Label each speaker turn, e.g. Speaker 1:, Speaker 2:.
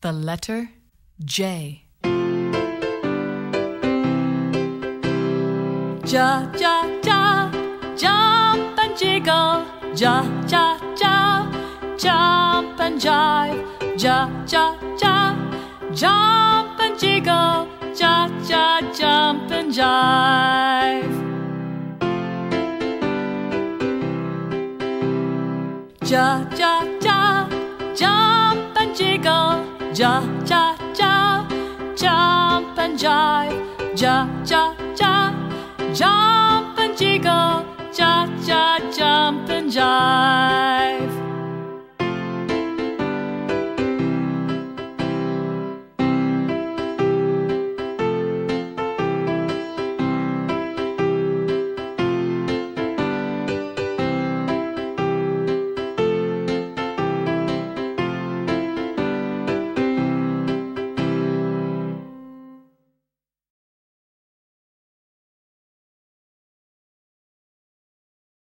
Speaker 1: The letter J. Ja, ja, ja, jump and jiggle. Ja, ja, ja, jump and jive. Ja, ja, ja, jump and jiggle. Ja, ja, jump and jive. Ja, ja, ja, jump and jiggle. Ja, ja, ja, jump and jive. Ja, ja, ja, jump and jiggle. Ja, ja, jump and jive.